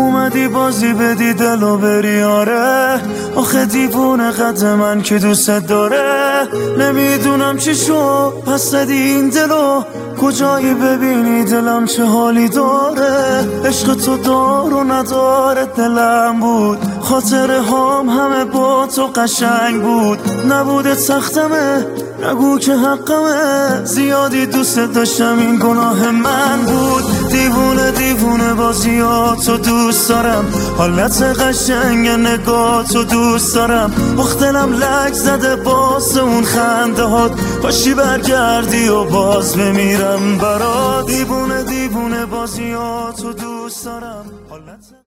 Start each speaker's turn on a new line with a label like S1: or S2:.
S1: اومدی بازی بدی دلو بری آره، آخه دیوونه قد من که دوست داره. نمیدونم چی شو پس زدی این دلو، کجایی ببینی دلم چه حالی داره. عشق تو دار و نداره دلم بود، خاطره هام همه با تو قشنگ بود. نبوده سختمه نگو که حقمه، زیادی دوست داشتم این گناه من بود. دیوونه دیوونه بازیاتو دوست دارم، حالت قشنگ نگاتو دوست دارم. دلم لک زده باز اون خنده هات، پاشی برگردی و باز بمیرم برات. دیوونه دیوونه بازیاتو دوست دارم.